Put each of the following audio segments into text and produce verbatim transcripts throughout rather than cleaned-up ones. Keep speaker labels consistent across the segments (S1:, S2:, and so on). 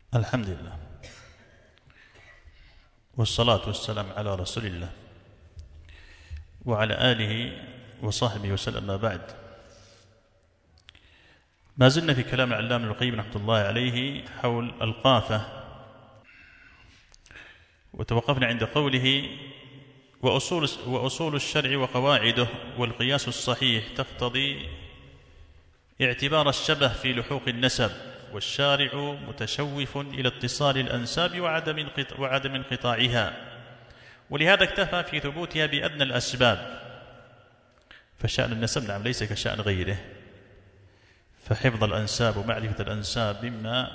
S1: الحمد لله والصلاة والسلام على رسول الله وعلى آله وصحبه وسلم. ما بعد، ما زلنا في كلام العلامة ابن القيم رحمة الله عليه حول القافة، وتوقفنا عند قوله وأصول, وأصول الشرع وقواعده والقياس الصحيح تقتضي اعتبار الشبه في لحوق النسب، والشارع متشوف إلى اتصال الأنساب وعدم وعدم انقطاعها، ولهذا اكتفى في ثبوتها بأدنى الأسباب. فشأن النسب نعم ليس كشأن غيره، فحفظ الأنساب ومعرفة الأنساب مما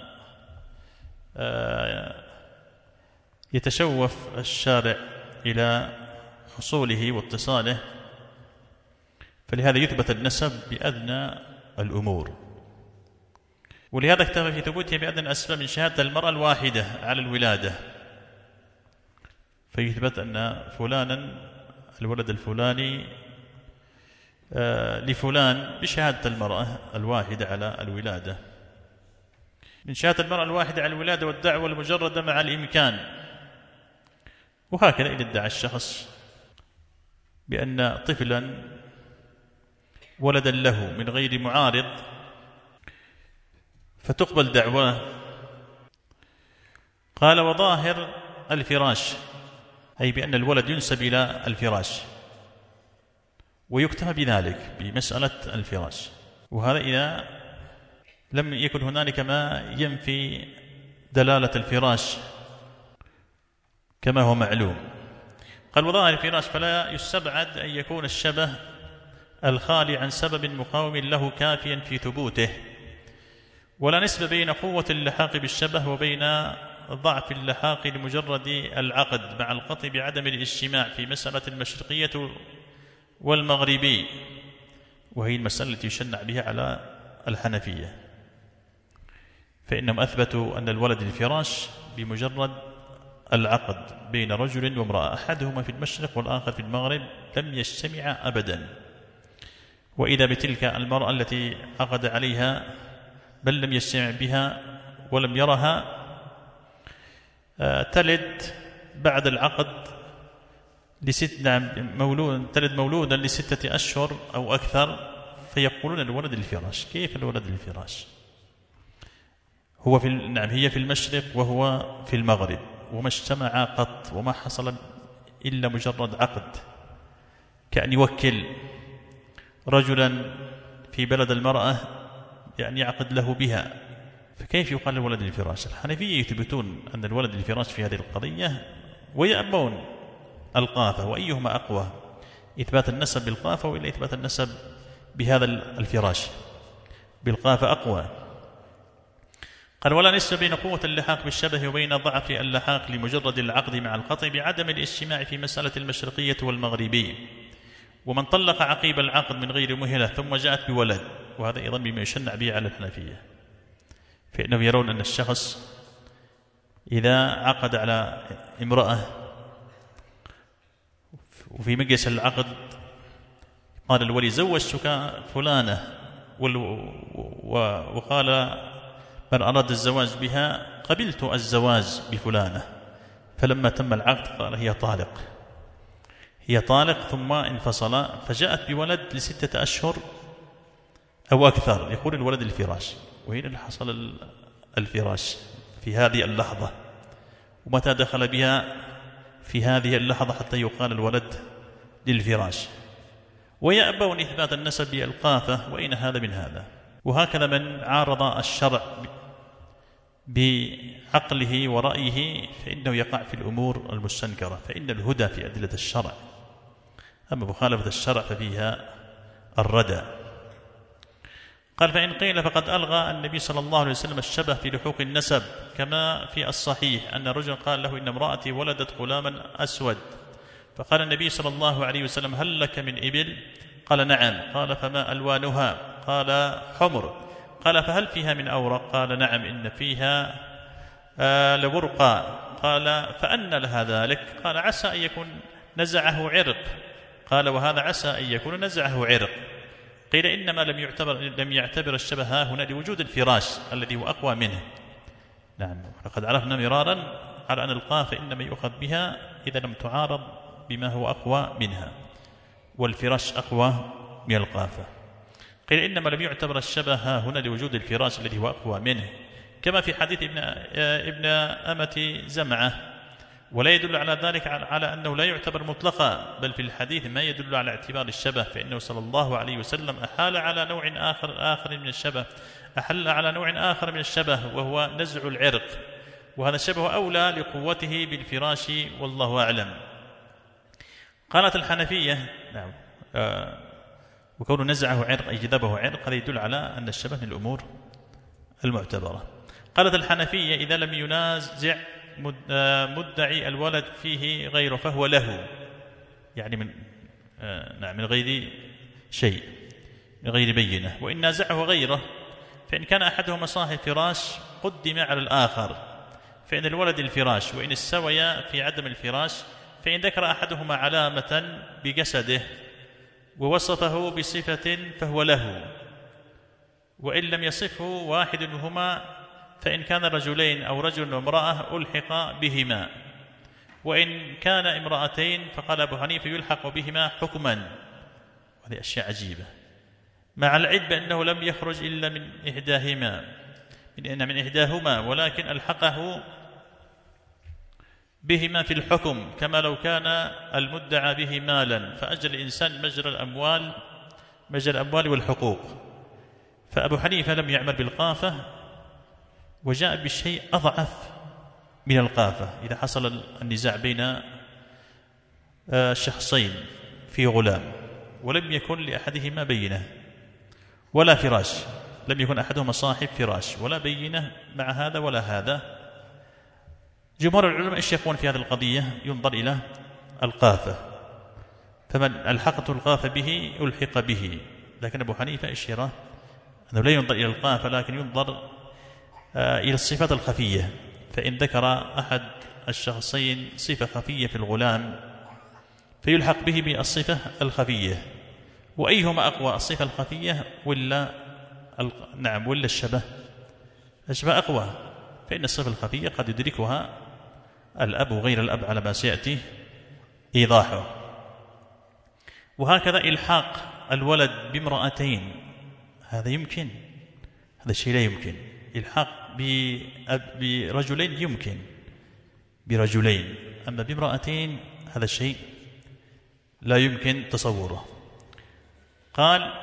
S1: يتشوف الشارع إلى حصوله واتصاله، فلهذا يثبت النسب بأدنى الأمور. ولهذا اكتفى في ثبوتها بأدنى الأسباب من شهادة المرأة الواحدة على الولادة، فيثبت أن فلانا الولد الفلاني لفلان بشهادة المرأة الواحدة على الولادة، من شهادة المرأة الواحدة على الولادة والدعوة المجردة مع الإمكان. وهكذا إذا ادعى الشخص بأن طفلا ولدا له من غير معارض فتقبل دعواه. قال وظاهر الفراش، أي بأن الولد ينسب إلى الفراش ويكتفى بذلك بمسألة الفراش، وهذا إذا لم يكن هنالك ما ينفي دلالة الفراش كما هو معلوم. قال وظاهر الفراش فلا يستبعد أن يكون الشبه الخالي عن سبب مقاوم له كافيا في ثبوته، ولا نسبة بين قوة اللحاق بالشبه وبين ضعف اللحاق لمجرد العقد مع القطع بعدم الاجتماع في مسألة المشرقية والمغربي، وهي المسألة التي يشنع بها على الحنفية، فإنهم أثبتوا أن الولد الفراش بمجرد العقد بين رجل وامرأة، أحدهما في المشرق والآخر في المغرب، لم يجتمع أبدا. وإذا بتلك المرأة التي عقد عليها بل لم يجتمع بها ولم يرها تلد بعد العقد لست نعم مولود تلد مولودا لستة أشهر أو أكثر، فيقولون الولد الفراش. كيف الولد الفراش؟ هو في نعم هي في المشرق وهو في المغرب، وما اجتمع قط، وما حصل إلا مجرد عقد، كأن يوكل رجلا في بلد المرأة يعني يعقد له بها، فكيف يقال الولد الفراش؟ الحنفية يثبتون أن الولد الفراش في هذه القضية ويأبون القافة، وأيهما أقوى، إثبات النسب بالقافة وإلا إثبات النسب بهذا الفراش؟ بالقافة أقوى. قال ولا نسبة بين قوة اللحاق بالشبه وبين ضعف اللحاق لمجرد العقد مع القطع بعدم الاجتماع في مسألة المشرقية والمغربي. ومن طلق عقيب العقد من غير مهلة ثم جاءت بولد، وهذا أيضا بما يشنع به على الحنفية، فإنهم يرون أن الشخص إذا عقد على امرأة وفي مجلس العقد قال الولي زوجتك فلانة، وقال من أراد الزواج بها قبلت الزواج بفلانة، فلما تم العقد قال هي طالق هي طالق ثم انفصل، فجاءت بولد لستة أشهر أو أكثر، يقول الولد الفراش. وهنا اللي حصل الفراش في هذه اللحظة، ومتى دخل بها في هذه اللحظة حتى يقال الولد للفراش. ويأبون إثبات النسب بالقافة، وإن هذا من هذا. وهكذا من عارض الشرع بعقله ورأيه فإنه يقع في الأمور المستنكرة، فإن الهدى في أدلة الشرع، أما مخالفة الشرع ففيها الردى. قال فإن قيل فقد ألغى النبي صلى الله عليه وسلم الشبه في لحوق النسب، كما في الصحيح أن رجل قال له إن امرأتي ولدت غلاما أسود، فقال النبي صلى الله عليه وسلم هل لك من إبل؟ قال نعم. قال فما ألوانها؟ قال حمر. قال فهل فيها من أورق؟ قال نعم إن فيها آه لورقا. قال فأن لها ذلك؟ قال عسى أن يكون نزعه عرق. قال وهذا عسى أن يكون نزعه عرق. قيل إنما لم يعتبر, لم يعتبر الشبه هنا لوجود الفراش الذي هو أقوى منه، نعم. لقد عرفنا مرارا على أن القافة إنما يؤخذ بها إذا لم تعارض بما هو أقوى منها، والفراش أقوى من القافة. قيل إنما لم يعتبر الشبه هنا لوجود الفراش الذي هو أقوى منه، كما في حديث ابن, ابن أمة زمعة، ولا يدل على ذلك على أنه لا يعتبر مطلقا، بل في الحديث ما يدل على اعتبار الشبه، فإنه صلى الله عليه وسلم أحال على نوع آخر, آخر من الشبه أحل على نوع آخر من الشبه وهو نزع العرق، وهذا الشبه أولى لقوته بالفراش والله أعلم. قالت الحنفية نعم آه وكون نزعه عرق أي جذبه عرق هذا يدل على أن الشبه من الأمور المعتبرة. قالت الحنفية إذا لم ينازع مدعي الولد فيه غيره فهو له، يعني من آه نعم من غير شيء، من غير بينة. وإن نازعه غيره فإن كان أحدهما صاحب فراش قدم على الآخر فإن الولد الفراش، وإن استويا في عدم الفراش فإن ذكر أحدهما علامة بجسده ووصفه بصفة فهو له، وإن لم يصفه واحد منهما فإن كان رجلين أو رجل وامرأة ألحق بهما، وإن كان امرأتين فقال أبو حنيفة يلحق بهما حكما. وهذه أشياء عجيبة، مع العلم بأنه لم يخرج إلا من إحداهما من من إحداهما ولكن ألحقه بهما في الحكم، كما لو كان المدعى به مالا فأجر الإنسان مجرى الأموال مجرى الأموال والحقوق. فأبو حنيفة لم يعمل بالقافة وجاء بشيء أضعف من القافة إذا حصل النزاع بين شخصين في غلام ولم يكن لأحدهما بينة ولا فراش، لم يكن أحدهما صاحب فراش ولا بينة مع هذا ولا هذا. جمهور العلماء ايش يقولون في هذه القضية؟ ينظر إلى القافة، فمن ألحقت القافة به ألحق به. لكن أبو حنيفة ايش يرى؟ أنه لا ينظر إلى القافة لكن ينظر آه إلى الصفات الخفية، فإن ذكر أحد الشخصين صفة خفية في الغلام فيلحق به بالصفة الخفية، وأيهما أقوى الصفة الخفية ولا نعم ولا الشبه؟ الشبه أقوى، فإن الصفة الخفية قد يدركها الأب وغير الأب على ما سيأتي إيضاحه. وهكذا إلحاق الولد بامرأتين هذا يمكن، هذا الشيء لا يمكن. إلحاق برجلين يمكن برجلين، أما بامرأتين هذا الشيء لا يمكن تصوره. قال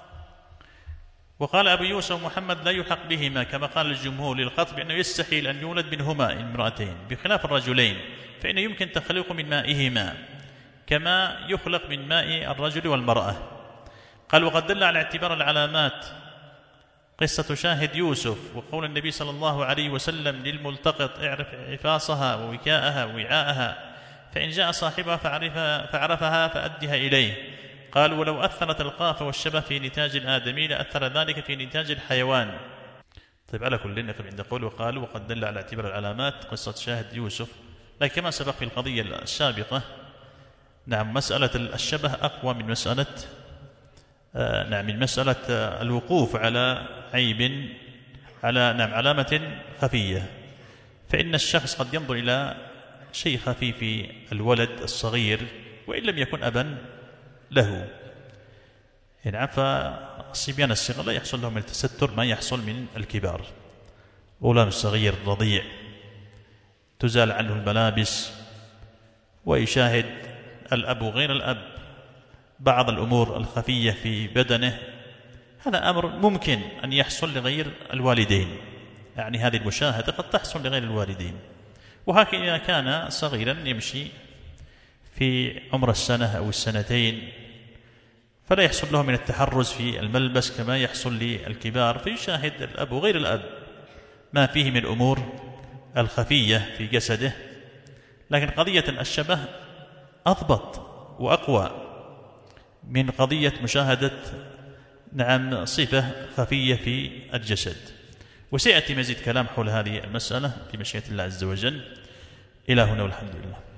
S1: وقال أبو يوسف محمد لا يلحق بهما كما قال الجمهور للخطب بأنه يستحيل أن يولد منهما امرأتين، بخلاف الرجلين فإنه يمكن تخليق من مائهما كما يخلق من ماء الرجل والمرأة. قال وقد دل على اعتبار العلامات قصة شاهد يوسف وقول النبي صلى الله عليه وسلم للملتقط اعرف عفاصها ووكاءها ووعاءها، فإن جاء صاحبها فعرفها, فعرفها فأدها إليه. قال ولو أثرت القافة والشبه في نتاج الآدمي لأثر ذلك في نتاج الحيوان. طيب على كل نقف عند قول وقال وقد دل على اعتبار العلامات قصة شاهد يوسف، لكن كما سبق في القضية السابقة نعم مسألة الشبه أقوى من مسألة آه نعم من مسألة آه الوقوف على عيب على نعم علامة خفية، فإن الشخص قد ينظر إلى شيء خفي في الولد الصغير وإن لم يكن أبا له. نعم فالصبيان الصغار لا يحصل لهم التستر ما يحصل من الكبار. غلام الصغير رضيع تزال عنه الملابس ويشاهد الأب غير الأب بعض الأمور الخفية في بدنه، هذا أمر ممكن أن يحصل لغير الوالدين، يعني هذه المشاهدة قد تحصل لغير الوالدين. وهكذا كان صغيرا يمشي في عمر السنة أو السنتين فلا يحصل له من التحرز في الملبس كما يحصل للكبار، فيشاهد الأب وغير الأب ما فيه من الأمور الخفية في جسده. لكن قضية الشبه أضبط وأقوى من قضية مشاهدة نعم صفة خفية في الجسد. وسيأتي مزيد كلام حول هذه المسألة بمشيئة الله عز وجل. إلى هنا والحمد لله.